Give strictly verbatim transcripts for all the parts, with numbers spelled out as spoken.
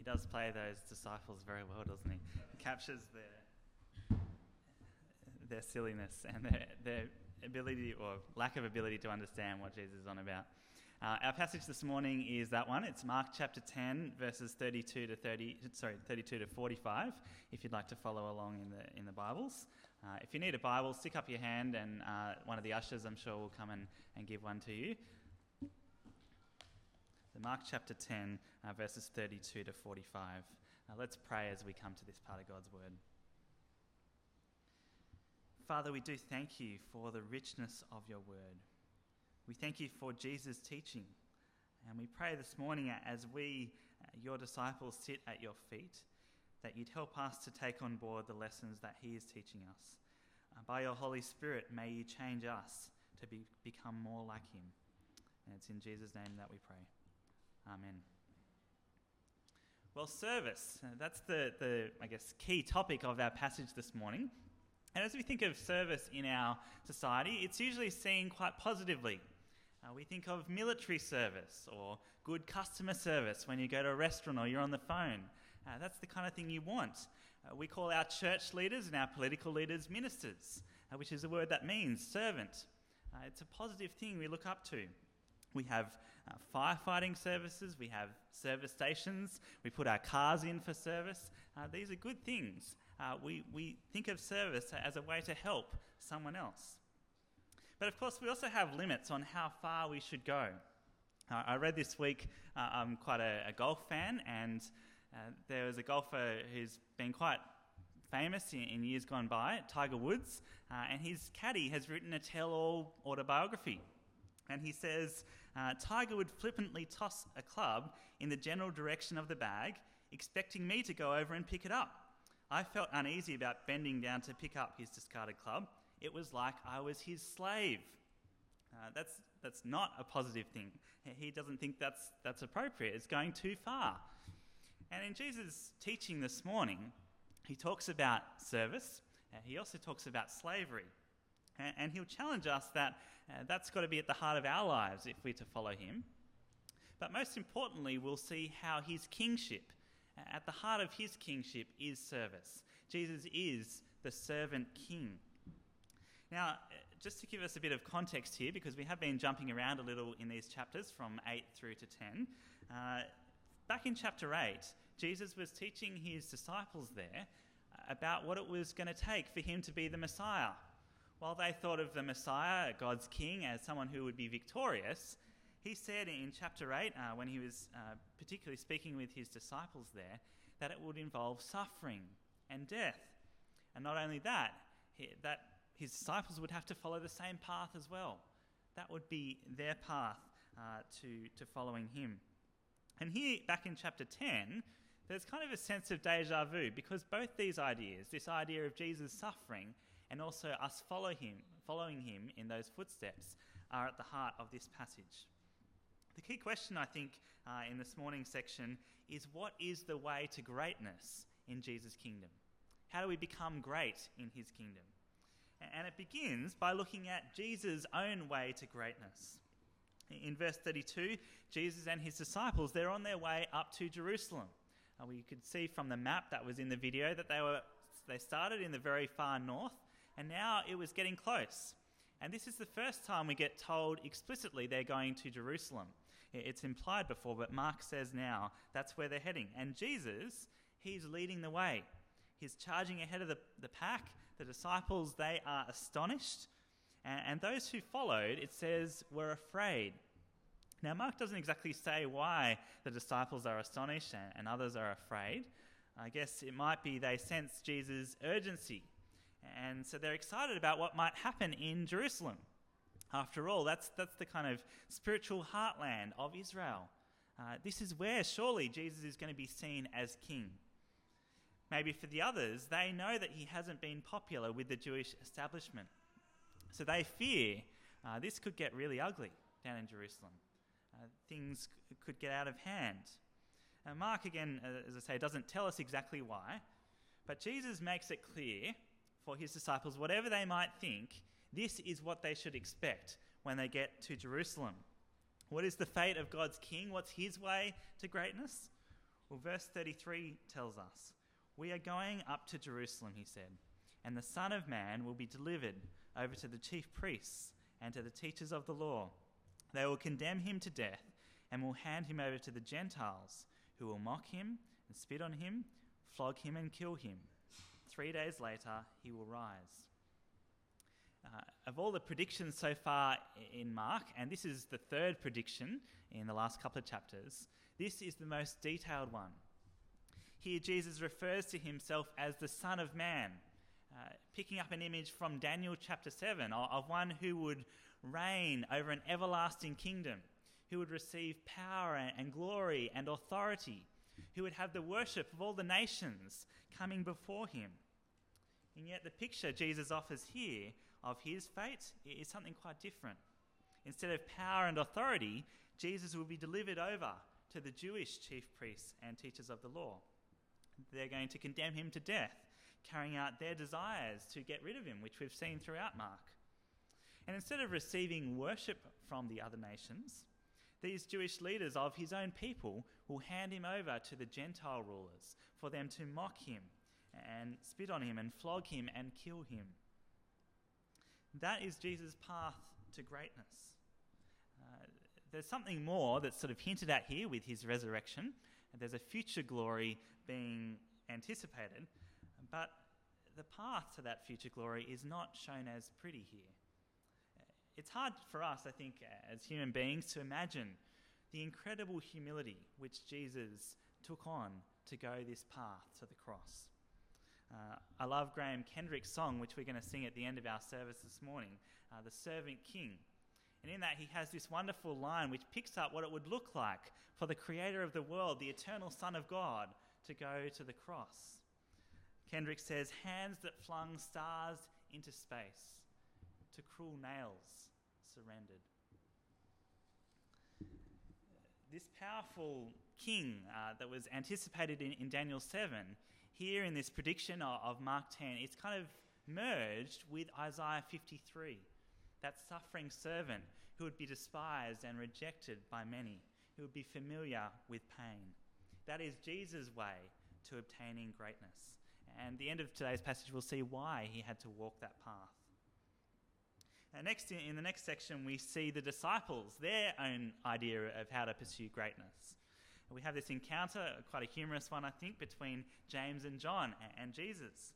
does play those disciples very well, doesn't he? He captures their their silliness and their, their ability or lack of ability to understand what Jesus is on about. Uh, our passage this morning is that one. It's Mark chapter ten, verses thirty-two to thirty. Sorry, thirty-two to forty-five. If you'd like to follow along in the in the Bibles, uh, if you need a Bible, stick up your hand, and uh, one of the ushers, I'm sure, will come and, and give one to you. So Mark chapter ten, uh, verses thirty-two to forty-five. Uh, let's pray as we come to this part of God's word. Father, we do thank you for the richness of your word. We thank you for Jesus' teaching, and we pray this morning as we, uh, your disciples, sit at your feet, that you'd help us to take on board the lessons that he is teaching us. Uh, by your Holy Spirit, may you change us to be, become more like him. And it's in Jesus' name that we pray. Amen. Well, service, uh, that's the, the, I guess, key topic of our passage this morning. And as we think of service in our society, it's usually seen quite positively. Uh, we think of military service or good customer service when you go to a restaurant or you're on the phone. Uh, that's the kind of thing you want. Uh, we call our church leaders and our political leaders ministers, uh, which is a word that means servant. Uh, it's a positive thing we look up to. We have uh, firefighting services, we have service stations, we put our cars in for service. Uh, these are good things. Uh, we, we think of service as a way to help someone else. But of course, we also have limits on how far we should go. Uh, I read this week, uh, I'm quite a, a golf fan, and uh, there was a golfer who's been quite famous in, in years gone by, Tiger Woods, uh, and his caddy has written a tell-all autobiography. And he says, uh, Tiger would flippantly toss a club in the general direction of the bag, expecting me to go over and pick it up. I felt uneasy about bending down to pick up his discarded club. It was like I was his slave. Uh, that's that's not a positive thing. He doesn't think that's that's appropriate. It's going too far. And in Jesus' teaching this morning, he talks about service. Uh, he also talks about slavery. And, and he'll challenge us that uh, that's got to be at the heart of our lives if we're to follow him. But most importantly, we'll see how his kingship, at the heart of his kingship, is service. Jesus is the servant king. Now, just to give us a bit of context here, because we have been jumping around a little in these chapters from eight through to ten, uh, back in chapter eight, Jesus was teaching his disciples there about what it was going to take for him to be the Messiah. While they thought of the Messiah, God's king, as someone who would be victorious, he said in chapter eight, uh, when he was uh, particularly speaking with his disciples there, that it would involve suffering and death. And not only that, he, that his disciples would have to follow the same path as well. That would be their path uh, to, to following him. And here, back in chapter ten, there's kind of a sense of deja vu, because both these ideas, this idea of Jesus suffering and also us follow him, following him in those footsteps, are at the heart of this passage. The key question, I think, uh, in this morning's section is, what is the way to greatness in Jesus' kingdom? How do we become great in his kingdom? And it begins by looking at Jesus' own way to greatness. In verse thirty-two, Jesus and his disciples, they're on their way up to Jerusalem. Uh, we could see from the map that was in the video that they were they started in the very far north, and now it was getting close. And this is the first time we get told explicitly they're going to Jerusalem. It's implied before, but Mark says now that's where they're heading. And Jesus, he's leading the way. He's charging ahead of the, the pack. The disciples, they are astonished. And, and those who followed, it says, were afraid. Now, Mark doesn't exactly say why the disciples are astonished and, and others are afraid. I guess it might be they sense Jesus' urgency. And so they're excited about what might happen in Jerusalem. After all, that's, that's the kind of spiritual heartland of Israel. Uh, this is where surely Jesus is going to be seen as king. Maybe for the others, they know that he hasn't been popular with the Jewish establishment. So they fear uh, this could get really ugly down in Jerusalem. Uh, things c- could get out of hand. Uh, Mark, again, uh, as I say, doesn't tell us exactly why, but Jesus makes it clear for his disciples, whatever they might think, this is what they should expect when they get to Jerusalem. What is the fate of God's king? What's his way to greatness? Well, verse thirty-three tells us, "We are going up to Jerusalem," he said, "and the Son of Man will be delivered over to the chief priests and to the teachers of the law. They will condemn him to death and will hand him over to the Gentiles, who will mock him and spit on him, flog him and kill him. Three days later, he will rise." Uh, of all the predictions so far in Mark, and this is the third prediction in the last couple of chapters, this is the most detailed one. Here Jesus refers to himself as the Son of Man, uh, picking up an image from Daniel chapter seven of, of one who would reign over an everlasting kingdom, who would receive power and, and glory and authority, who would have the worship of all the nations coming before him. And yet the picture Jesus offers here of his fate is something quite different. Instead of power and authority, Jesus will be delivered over to the Jewish chief priests and teachers of the law. They're going to condemn him to death, carrying out their desires to get rid of him, which we've seen throughout Mark. And instead of receiving worship from the other nations, these Jewish leaders of his own people will hand him over to the Gentile rulers for them to mock him and spit on him and flog him and kill him. That is Jesus' path to greatness. Uh, there's something more that's sort of hinted at here with his resurrection. There's a future glory being anticipated, but the path to that future glory is not shown as pretty here. It's hard for us, I think, as human beings to imagine the incredible humility which Jesus took on to go this path to the cross. Uh, I love Graham Kendrick's song, which we're going to sing at the end of our service this morning, uh, The Servant King. And in that he has this wonderful line which picks up what it would look like for the creator of the world, the eternal Son of God, to go to the cross. Kendrick says, "Hands that flung stars into space, to cruel nails surrendered." This powerful king uh, that was anticipated in, in Daniel seven, here in this prediction of, of Mark ten, it's kind of merged with Isaiah fifty-three, that suffering servant who would be despised and rejected by many, who would be familiar with pain. That is Jesus' way to obtaining greatness. And at the end of today's passage, we'll see why he had to walk that path. And next, in the next section, we see the disciples, their own idea of how to pursue greatness. We have this encounter, quite a humorous one, I think, between James and John and Jesus.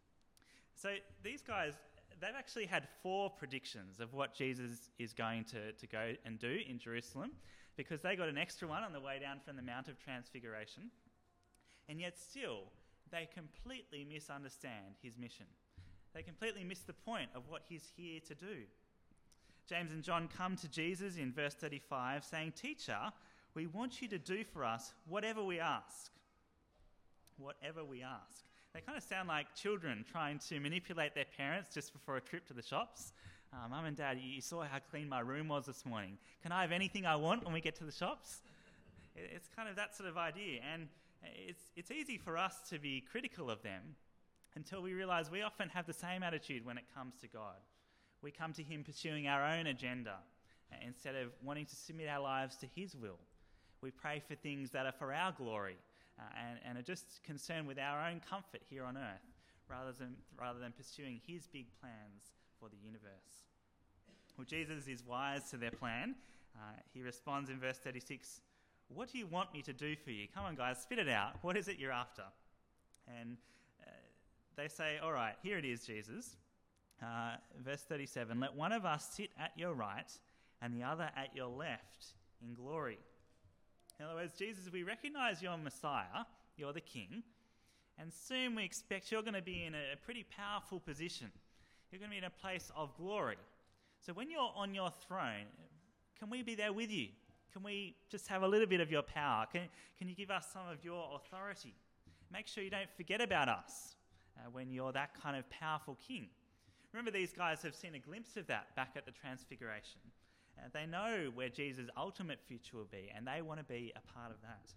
So these guys, they've actually had four predictions of what Jesus is going to, to go and do in Jerusalem, because they got an extra one on the way down from the Mount of Transfiguration. And yet still, they completely misunderstand his mission. They completely miss the point of what he's here to do. James and John come to Jesus in verse thirty-five saying, "Teacher, we want you to do for us whatever we ask." Whatever we ask. They kind of sound like children trying to manipulate their parents just before a trip to the shops. Uh, Mum and Dad, you saw how clean my room was this morning. Can I have anything I want when we get to the shops? It's kind of that sort of idea. And it's, it's easy for us to be critical of them until we realise we often have the same attitude when it comes to God. We come to him pursuing our own agenda instead of wanting to submit our lives to his will. We pray for things that are for our glory uh, and, and are just concerned with our own comfort here on earth rather than, rather than pursuing his big plans for the universe. Well, Jesus is wise to their plan. Uh, he responds in verse thirty-six, "What do you want me to do for you? Come on, guys, spit it out. What is it you're after?" And uh, they say, "All right, here it is, Jesus." Uh, verse thirty-seven, "Let one of us sit at your right and the other at your left in glory." In other words, Jesus, we recognize you're Messiah, you're the King, and soon we expect you're going to be in a pretty powerful position. You're going to be in a place of glory. So when you're on your throne, can we be there with you? Can we just have a little bit of your power? Can, can you give us some of your authority? Make sure you don't forget about us uh, when you're that kind of powerful king. Remember, these guys have seen a glimpse of that back at the Transfiguration. Uh, they know where Jesus' ultimate future will be, and they want to be a part of that.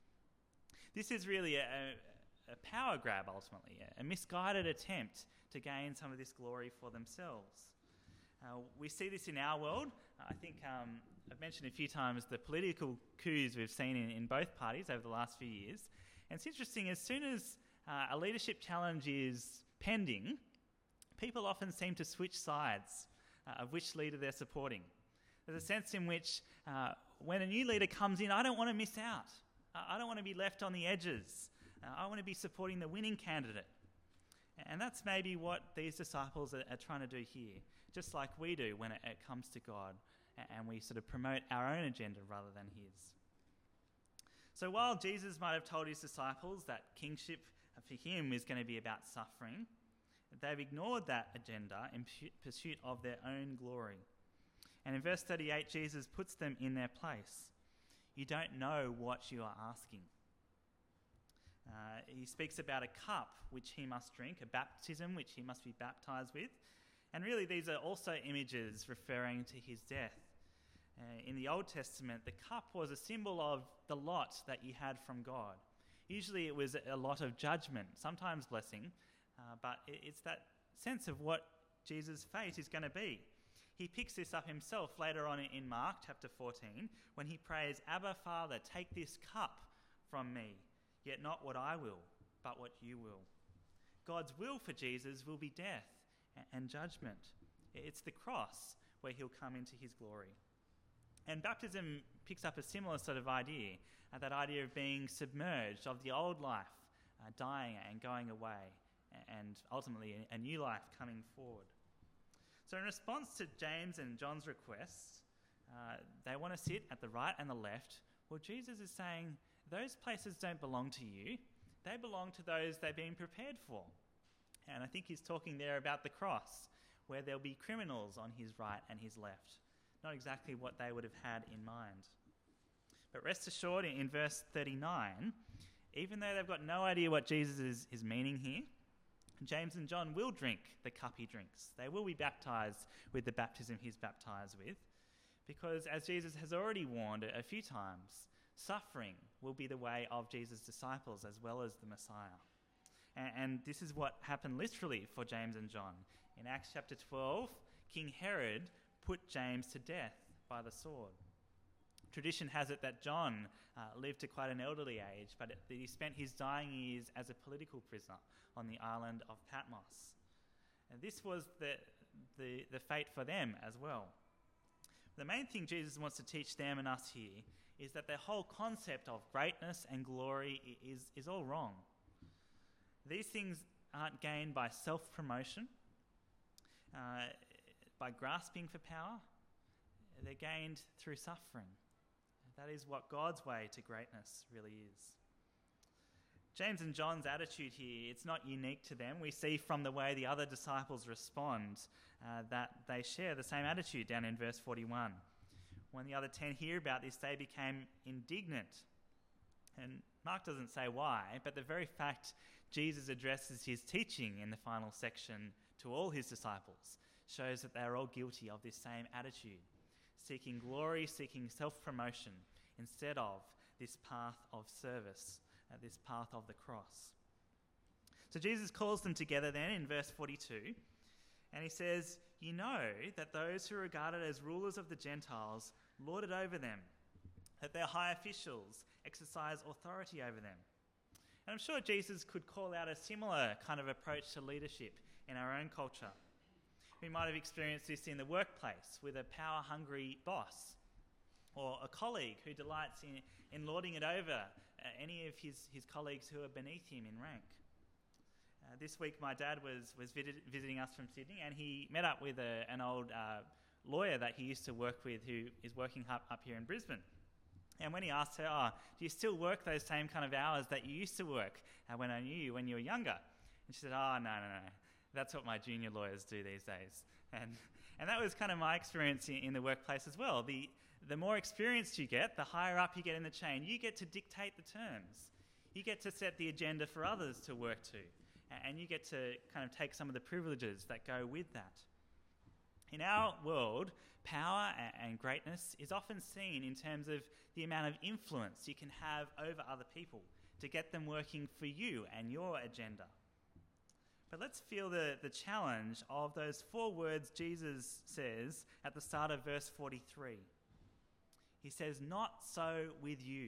This is really a, a, a power grab, ultimately, a, a misguided attempt to gain some of this glory for themselves. Uh, we see this in our world. I think um, I've mentioned a few times the political coups we've seen in, in both parties over the last few years. And it's interesting, as soon as uh, a leadership challenge is pending, people often seem to switch sides uh, of which leader they're supporting. There's a sense in which uh, when a new leader comes in, I don't want to miss out. I don't want to be left on the edges. Uh, I want to be supporting the winning candidate. And that's maybe what these disciples are, are trying to do here, just like we do when it, it comes to God, and we sort of promote our own agenda rather than his. So while Jesus might have told his disciples that kingship for him is going to be about suffering, they've ignored that agenda in pursuit of their own glory. And in verse thirty-eight, Jesus puts them in their place. You don't know what you are asking. Uh, he speaks about a cup which he must drink, a baptism which he must be baptized with. And really these are also images referring to his death. Uh, in the Old Testament, the cup was a symbol of the lot that you had from God. Usually it was a lot of judgment, sometimes blessing, uh, but it's that sense of what Jesus' fate is going to be. He picks this up himself later on in Mark chapter fourteen when he prays, Abba, Father, take this cup from me, yet not what I will, but what you will. God's will for Jesus will be death and judgment. It's the cross where he'll come into his glory. And baptism picks up a similar sort of idea, uh, that idea of being submerged, of the old life uh, dying and going away, and ultimately a new life coming forward. So in response to James and John's requests, uh, they want to sit at the right and the left. Well, Jesus is saying, those places don't belong to you. They belong to those they've been prepared for. And I think he's talking there about the cross, where there'll be criminals on his right and his left. Not exactly what they would have had in mind. But rest assured, in verse thirty-nine, even though they've got no idea what Jesus is, is meaning here, James and John will drink the cup he drinks. They will be baptized with the baptism he's baptized with, because as Jesus has already warned a few times, suffering will be the way of Jesus' disciples as well as the Messiah. And, and this is what happened literally for James and John. In Acts chapter twelve, King Herod put James to death by the sword. Tradition has it that John uh, lived to quite an elderly age, but it, that he spent his dying years as a political prisoner on the island of Patmos. And this was the, the, the fate for them as well. The main thing Jesus wants to teach them and us here is that the whole concept of greatness and glory is, is all wrong. These things aren't gained by self-promotion, uh, by grasping for power. They're gained through suffering. That is what God's way to greatness really is. James and John's attitude here, it's not unique to them. We see from the way the other disciples respond uh, that they share the same attitude down in verse forty-one. When the other ten hear about this, they became indignant. And Mark doesn't say why, but the very fact Jesus addresses his teaching in the final section to all his disciples shows that they're all guilty of this same attitude, seeking glory, seeking self-promotion, instead of this path of service, uh, this path of the cross. So Jesus calls them together then in verse forty-two, and he says, you know that those who are regarded as rulers of the Gentiles lord it over them, that their high officials exercise authority over them. And I'm sure Jesus could call out a similar kind of approach to leadership in our own culture. We might have experienced this in the workplace with a power-hungry boss, or a colleague who delights in, in lording it over uh, any of his, his colleagues who are beneath him in rank. Uh, this week my dad was, was vid- visiting us from Sydney, and he met up with a, an old uh, lawyer that he used to work with who is working up, up here in Brisbane. And when he asked her, oh, do you still work those same kind of hours that you used to work uh, when I knew you when you were younger? And she said, oh, no, no, no. That's what my junior lawyers do these days. And and that was kind of my experience in, in the workplace as well. The, the more experienced you get, the higher up you get in the chain. You get to dictate the terms. You get to set the agenda for others to work to. And you get to kind of take some of the privileges that go with that. In our world, power and greatness is often seen in terms of the amount of influence you can have over other people to get them working for you and your agenda. But let's feel the, the challenge of those four words Jesus says at the start of verse forty-three. He says, not so with you.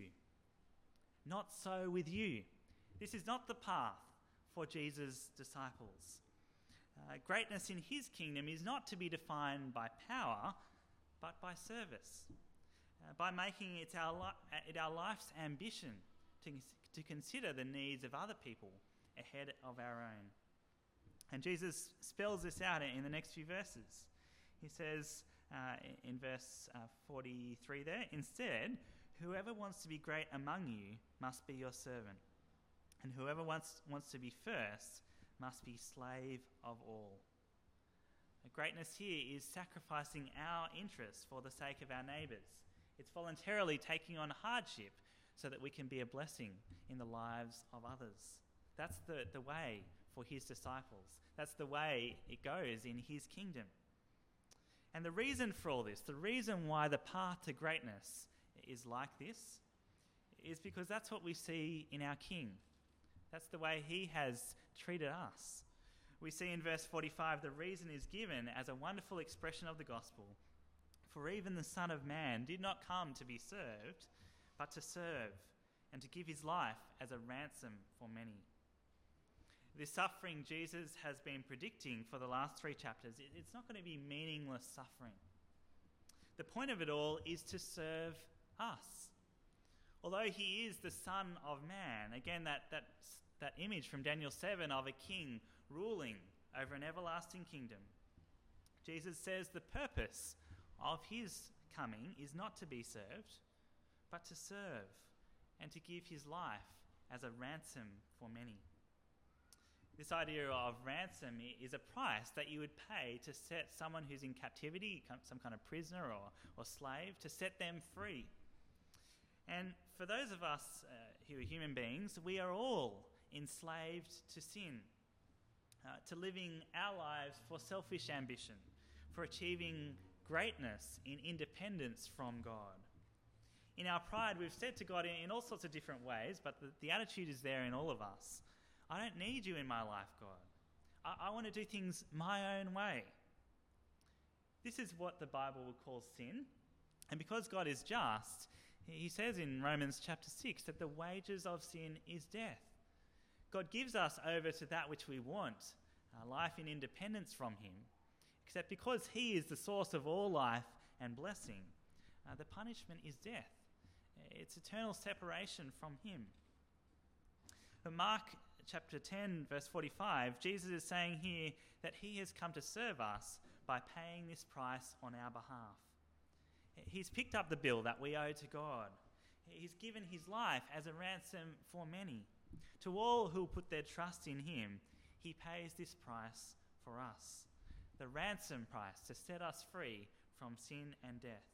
Not so with you. This is not the path for Jesus' disciples. Uh, greatness in his kingdom is not to be defined by power, but by service. Uh, by making it our, li- it our life's ambition to, to consider the needs of other people ahead of our own. And Jesus spells this out in the next few verses. He says uh, in verse uh, forty-three there, instead, whoever wants to be great among you must be your servant, and whoever wants, wants to be first must be slave of all. The greatness here is sacrificing our interests for the sake of our neighbours. It's voluntarily taking on hardship so that we can be a blessing in the lives of others. That's the, the way for his disciples. That's the way it goes in his kingdom. And the reason for all this, the reason why the path to greatness is like this, is because that's what we see in our King. That's the way he has treated us. We see in verse forty-five, the reason is given as a wonderful expression of the gospel. For even the Son of Man did not come to be served, but to serve, and to give his life as a ransom for many. This suffering Jesus has been predicting for the last three chapters, it's not going to be meaningless suffering. The point of it all is to serve us. Although he is the Son of Man, again, that, that, that image from Daniel seven of a king ruling over an everlasting kingdom. Jesus says the purpose of his coming is not to be served, but to serve and to give his life as a ransom for many. This idea of ransom is a price that you would pay to set someone who's in captivity, some kind of prisoner or, or slave, to set them free. And for those of us uh, who are human beings, we are all enslaved to sin, uh, to living our lives for selfish ambition, for achieving greatness in independence from God. In our pride, we've said to God in, in all sorts of different ways, but the, the attitude is there in all of us. I don't need you in my life, God. I, I want to do things my own way. This is what the Bible would call sin. And because God is just, he says in Romans chapter six that the wages of sin is death. God gives us over to that which we want, uh, life in independence from him. Except because he is the source of all life and blessing, uh, the punishment is death. It's eternal separation from him. But Mark chapter ten, verse forty-five, Jesus is saying here that he has come to serve us by paying this price on our behalf. He's picked up the bill that we owe to God. He's given his life as a ransom for many. To all who put their trust in him, he pays this price for us. The ransom price to set us free from sin and death.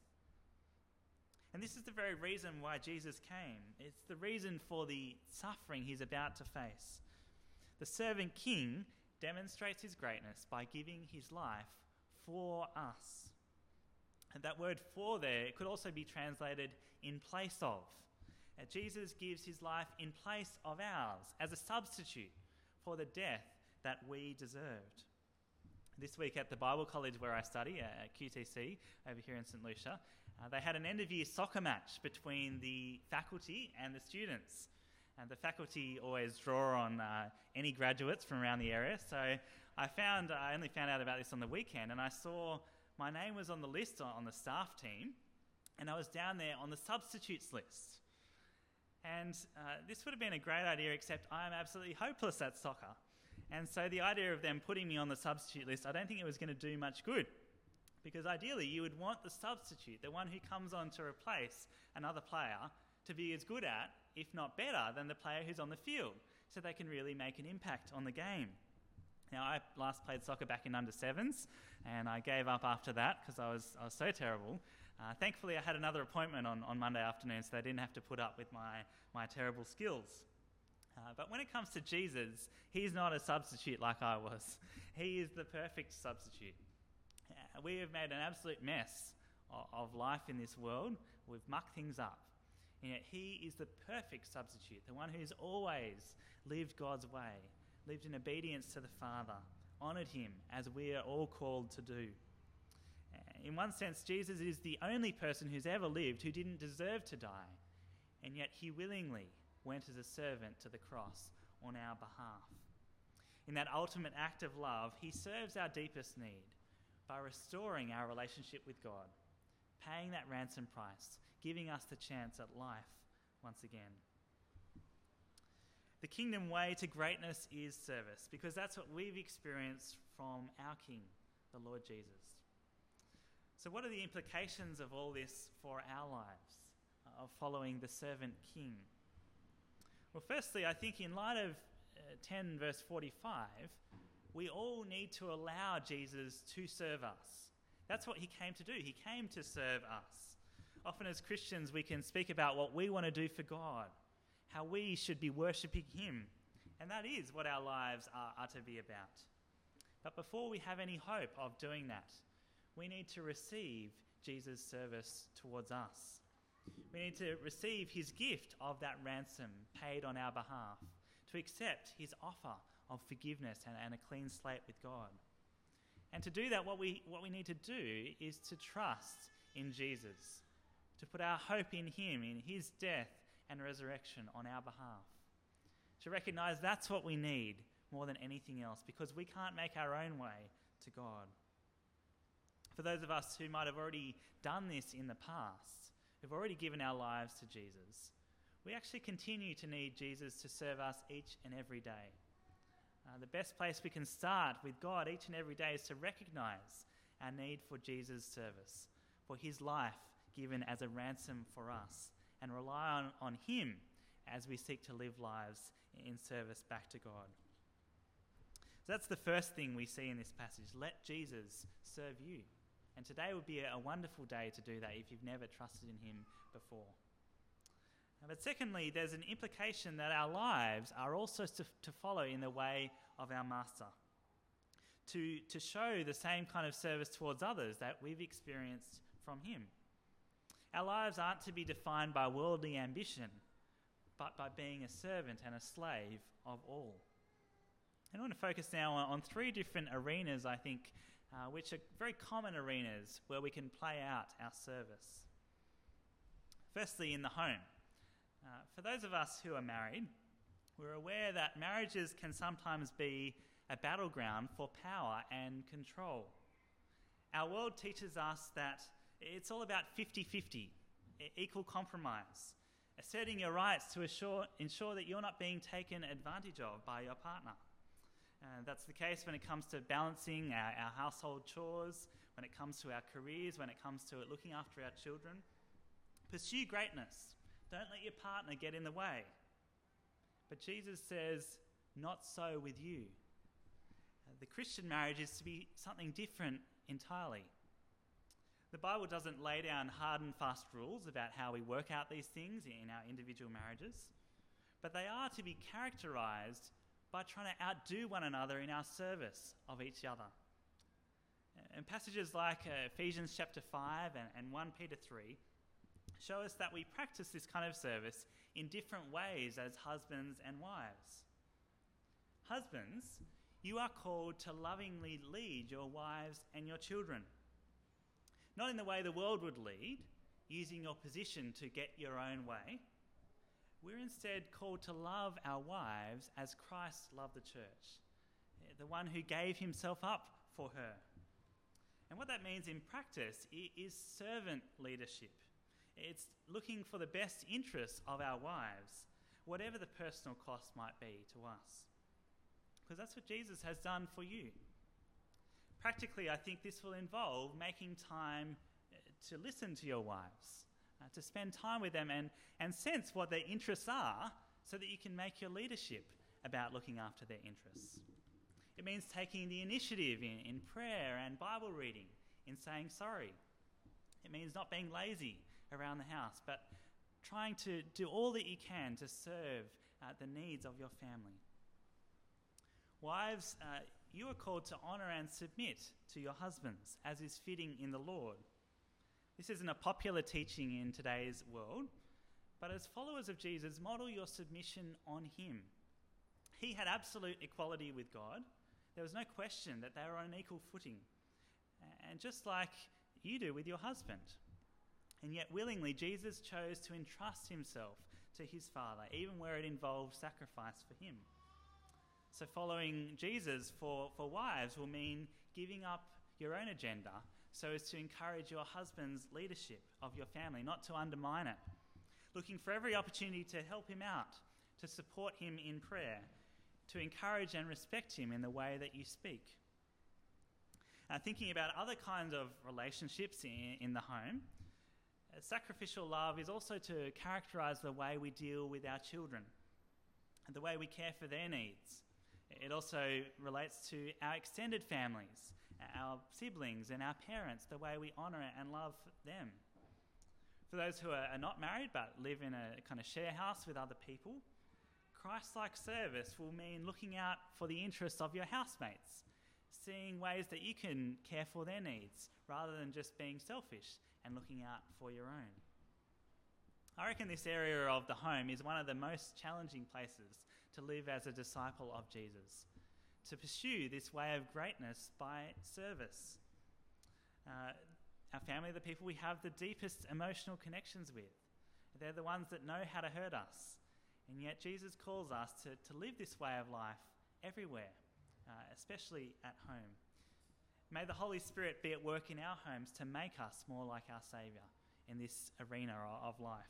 And this is the very reason why Jesus came. It's the reason for the suffering he's about to face. The servant king demonstrates his greatness by giving his life for us. And that word for there, it could also be translated in place of. Uh, Jesus gives his life in place of ours as a substitute for the death that we deserved. This week at the Bible College where I study, at Q T C over here in St Lucia, uh, they had an end-of-year soccer match between the faculty and the students. And the faculty always draw on uh, any graduates from around the area. So I found, I only found out about this on the weekend, and I saw my name was on the list on the staff team, and I was down there on the substitutes list. And uh, this would have been a great idea, except I am absolutely hopeless at soccer. And so the idea of them putting me on the substitute list, I don't think it was going to do much good. Because ideally, you would want the substitute, the one who comes on to replace another player, to be as good at, if not better, than the player who's on the field, so they can really make an impact on the game. Now, I last played soccer back in under sevens, and I gave up after that because I was I was so terrible. Uh, thankfully, I had another appointment on, on Monday afternoon, so they didn't have to put up with my, my terrible skills. Uh, but when it comes to Jesus, he's not a substitute like I was. He is the perfect substitute. Uh, we have made an absolute mess of, of life in this world. We've mucked things up. And yet he is the perfect substitute, the one who's always lived God's way, lived in obedience to the Father, honoured him as we are all called to do. Uh, In one sense, Jesus is the only person who's ever lived who didn't deserve to die, and yet he willingly went as a servant to the cross on our behalf. In that ultimate act of love, he serves our deepest need by restoring our relationship with God, paying that ransom price, giving us the chance at life once again. The kingdom way to greatness is service, because that's what we've experienced from our King, the Lord Jesus. So what are the implications of all this for our lives, of following the servant King? Well, firstly, I think in light of uh, ten verse forty-five, we all need to allow Jesus to serve us. That's what he came to do. He came to serve us. Often as Christians, we can speak about what we want to do for God, how we should be worshipping him, and that is what our lives are, are to be about. But before we have any hope of doing that, we need to receive Jesus' service towards us. We need to receive his gift of that ransom paid on our behalf, to accept his offer of forgiveness and, and a clean slate with God. And to do that, what we, what we need to do is to trust in Jesus, to put our hope in him, in his death and resurrection on our behalf, to recognize that's what we need more than anything else, because we can't make our own way to God. For those of us who might have already done this in the past, who've already given our lives to Jesus, we actually continue to need Jesus to serve us each and every day. Uh, the best place we can start with God each and every day is to recognize our need for Jesus' service, for his life given as a ransom for us, and rely on, on him as we seek to live lives in service back to God. So that's the first thing we see in this passage. Let Jesus serve you. And today would be a wonderful day to do that if you've never trusted in him before. But secondly, there's an implication that our lives are also to, to follow in the way of our Master, to, to show the same kind of service towards others that we've experienced from him. Our lives aren't to be defined by worldly ambition, but by being a servant and a slave of all. And I want to focus now on, on three different arenas, I think, uh, which are very common arenas where we can play out our service. Firstly, in the home. Uh, for those of us who are married, we're aware that marriages can sometimes be a battleground for power and control. Our world teaches us that it's all about fifty-fifty, equal compromise, asserting your rights to assure, ensure that you're not being taken advantage of by your partner. Uh, that's the case when it comes to balancing our, our household chores, when it comes to our careers, when it comes to looking after our children. Pursue greatness. Don't let your partner get in the way. But Jesus says, not so with you. Uh, the Christian marriage is to be something different entirely. The Bible doesn't lay down hard and fast rules about how we work out these things in our individual marriages, but they are to be characterized by trying to outdo one another in our service of each other. And passages like uh, Ephesians chapter five and, and First Peter three show us that we practice this kind of service in different ways as husbands and wives. Husbands, you are called to lovingly lead your wives and your children. Not in the way the world would lead, using your position to get your own way. We're instead called to love our wives as Christ loved the church, the one who gave himself up for her. And what that means in practice is servant leadership. It's looking for the best interests of our wives, whatever the personal cost might be to us. Because that's what Jesus has done for you. Practically, I think this will involve making time to listen to your wives, uh, to spend time with them and, and sense what their interests are so that you can make your leadership about looking after their interests. It means taking the initiative in, in prayer and Bible reading, in saying sorry. It means not being lazy around the house, but trying to do all that you can to serve uh, the needs of your family. Wives, uh, you are called to honour and submit to your husbands, as is fitting in the Lord. This isn't a popular teaching in today's world, but as followers of Jesus, model your submission on him. He had absolute equality with God. There was no question that they were on an equal footing. And just like you do with your husband. And yet willingly, Jesus chose to entrust himself to his Father, even where it involved sacrifice for him. So following Jesus for, for wives will mean giving up your own agenda so as to encourage your husband's leadership of your family, not to undermine it. Looking for every opportunity to help him out, to support him in prayer, to encourage and respect him in the way that you speak. Uh, thinking about other kinds of relationships in, in the home, uh, sacrificial love is also to characterise the way we deal with our children and the way we care for their needs. It also relates to our extended families, our siblings and our parents, the way we honour and love them. For those who are not married but live in a kind of share house with other people, Christ-like service will mean looking out for the interests of your housemates, seeing ways that you can care for their needs rather than just being selfish and looking out for your own. I reckon this area of the home is one of the most challenging places to live as a disciple of Jesus, to pursue this way of greatness by service. Uh, our family are the people we have the deepest emotional connections with. They're the ones that know how to hurt us. And yet Jesus calls us to, to live this way of life everywhere, uh, especially at home. May the Holy Spirit be at work in our homes to make us more like our Saviour in this arena of life.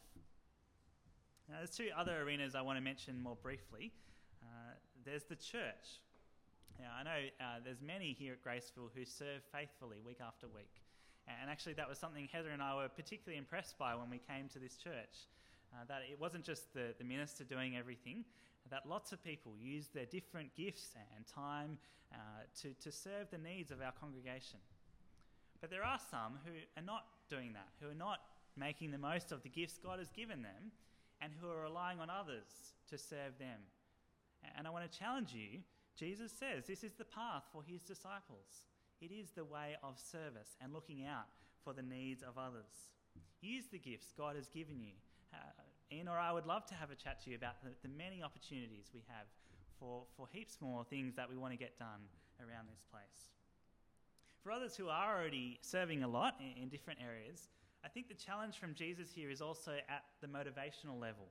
Now, there's two other arenas I want to mention more briefly. Uh, there's the church. Now, I know uh, there's many here at Graceville who serve faithfully week after week. And actually that was something Heather and I were particularly impressed by when we came to this church. Uh, that it wasn't just the, the minister doing everything, that lots of people use their different gifts and time uh, to, to serve the needs of our congregation. But there are some who are not doing that, who are not making the most of the gifts God has given them and who are relying on others to serve them. And I want to challenge you. Jesus says this is the path for his disciples. It is the way of service and looking out for the needs of others. Use the gifts God has given you. Uh, Ian or I would love to have a chat to you about the, the many opportunities we have for, for heaps more things that we want to get done around this place. For others who are already serving a lot in, in different areas, I think the challenge from Jesus here is also at the motivational level.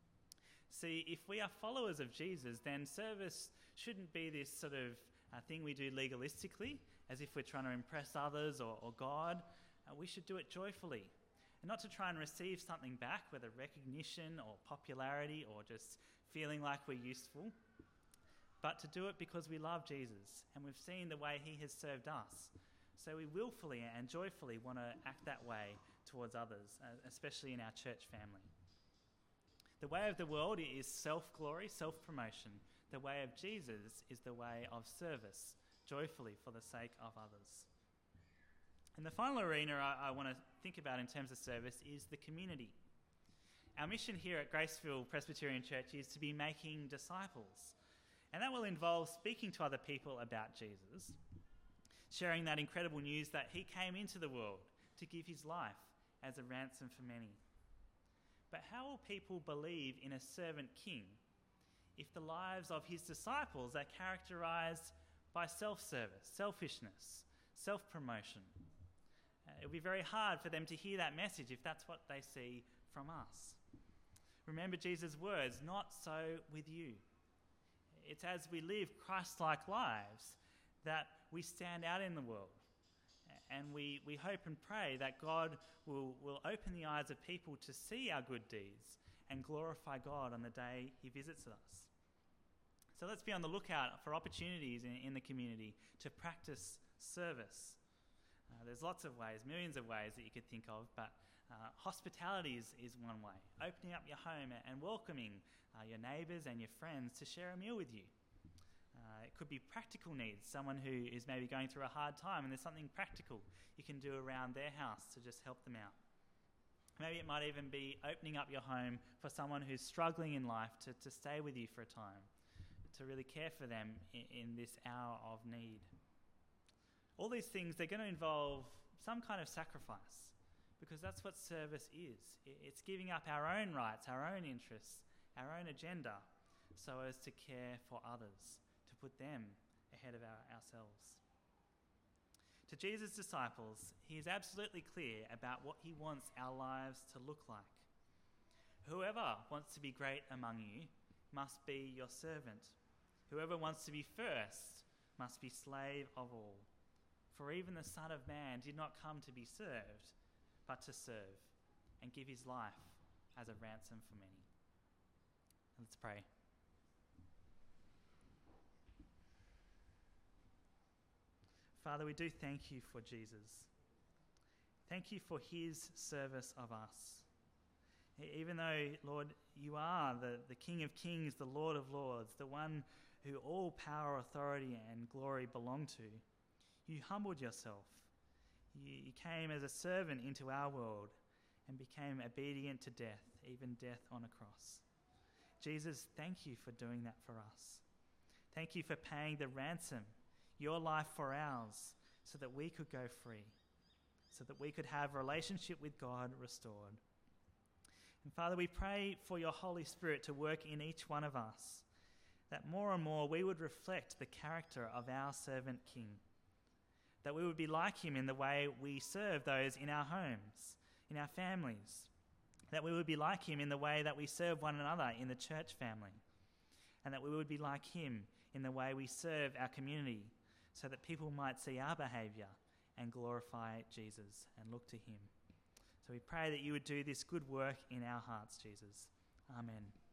See, if we are followers of Jesus, then service shouldn't be this sort of uh, thing we do legalistically, as if we're trying to impress others or, or God. Uh, we should do it joyfully, and not to try and receive something back, whether recognition or popularity or just feeling like we're useful, but to do it because we love Jesus and we've seen the way he has served us. So we willfully and joyfully want to act that way towards others, uh, especially in our church family. The way of the world is self-glory, self-promotion. The way of Jesus is the way of service, joyfully for the sake of others. And the final arena I, I want to think about in terms of service is the community. Our mission here at Graceville Presbyterian Church is to be making disciples. And that will involve speaking to other people about Jesus, sharing that incredible news that he came into the world to give his life as a ransom for many. But how will people believe in a servant king if the lives of his disciples are characterised by self-service, selfishness, self-promotion? Uh, it will be very hard for them to hear that message if that's what they see from us. Remember Jesus' words, not so with you. It's as we live Christ-like lives that we stand out in the world. And we, we hope and pray that God will, will open the eyes of people to see our good deeds and glorify God on the day he visits us. So let's be on the lookout for opportunities in, in the community to practice service. Uh, there's lots of ways, millions of ways that you could think of, but uh, hospitality is, is one way. Opening up your home and welcoming uh, your neighbours and your friends to share a meal with you. Uh, it could be practical needs, someone who is maybe going through a hard time and there's something practical you can do around their house to just help them out. Maybe it might even be opening up your home for someone who's struggling in life to, to stay with you for a time, to really care for them in, in this hour of need. All these things, they're going to involve some kind of sacrifice, because that's what service is. It's giving up our own rights, our own interests, our own agenda, so as to care for others, to put them ahead of our, ourselves. To To Jesus' disciples, he is absolutely clear about what he wants our lives to look like. Whoever wants to be great among you must be your servant. Whoever wants to be first must be slave of all. For even the Son of Man did not come to be served, but to serve and give his life as a ransom for many. Let's pray. Father, we do thank you for Jesus. Thank you for his service of us. Even though, Lord, you are the, the King of Kings, the Lord of Lords, the one who all power, authority and glory belong to, you humbled yourself. You, you came as a servant into our world and became obedient to death, even death on a cross. Jesus, thank you for doing that for us. Thank you for paying the ransom, your life for ours, so that we could go free, so that we could have a relationship with God restored. And Father, we pray for your Holy Spirit to work in each one of us, that more and more we would reflect the character of our servant King, that we would be like him in the way we serve those in our homes, in our families, that we would be like him in the way that we serve one another in the church family, and that we would be like him in the way we serve our community, so that people might see our behaviour and glorify Jesus and look to him. So we pray that you would do this good work in our hearts, Jesus. Amen.